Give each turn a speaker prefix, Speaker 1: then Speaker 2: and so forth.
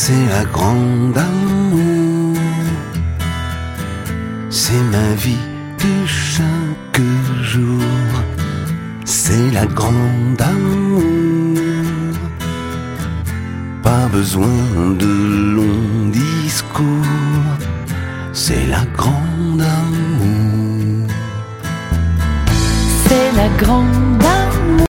Speaker 1: c'est la grande amour. C'est ma vie de chaque jour. C'est la grande amour. Pas besoin de longs discours. C'est la grande amour.
Speaker 2: C'est la grande amour.